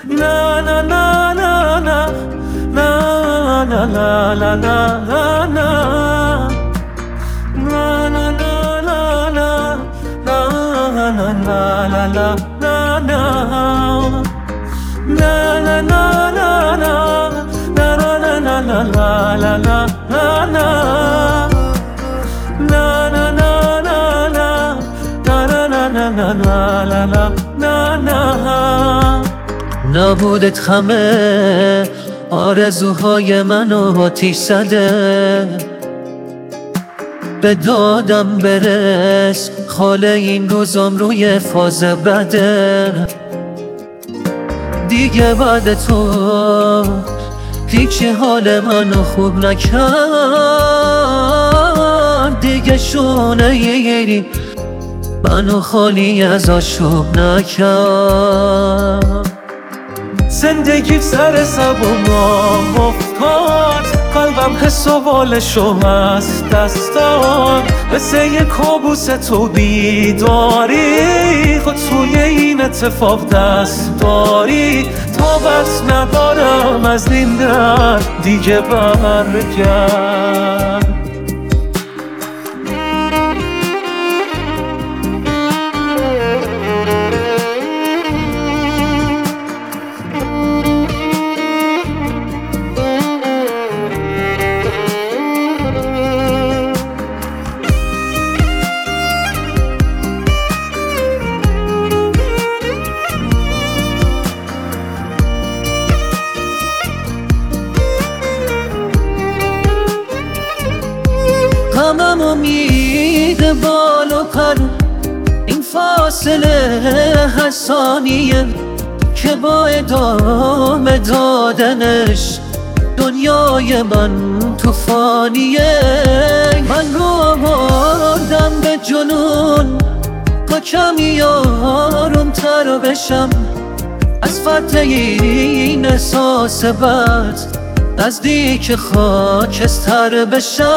na na na na na na na la la la la na na na na na na na na la la la na na na na na na na na na la la la la na na na na لا لا لا لا لا نبودت همه آرزوهای منو آتیش زده به دادم برس خاله این روزام روی فاز بده دیگه بعد تو هیچی حال منو خوب نکرد دیگه شونه یری منو خالی از آشوب نکرد زندگی سر زبونم افتاد قلبم حس و بالشو از دست داد مثل یه کابوس تو بیداری خود توی این اتفاق دست داری طاقت ندارم از این درد دیگه برگرد غمم امید بال و پر این فاصله هر ثانیه که با ادامه دادنش دنیای من طوفانیه من رو آوردم به جنون تا کمی آروم‌تر بشم از فتح این احساس بد نزدیک خاکستر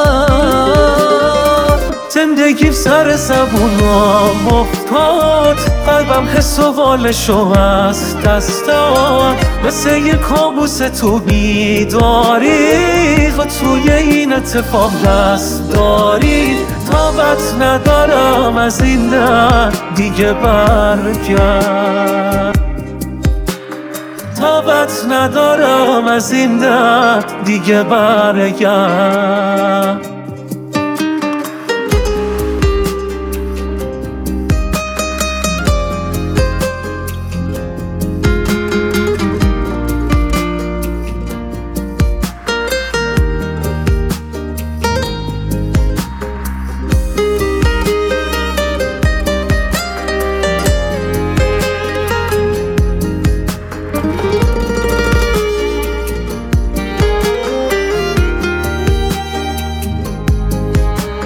بشم زندگی سر زبونم افتاد قلبم حس و بالشو از دست داد مثل یه کابوس تو بیداری خود توی این اتفاق دست داری طاقت ندارم از این درد دیگه برگرد طاقت ندارم از این درد دیگه برگرد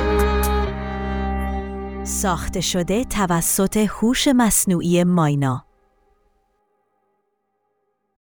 ساخته شده توسط هوش مصنوعی ماینا.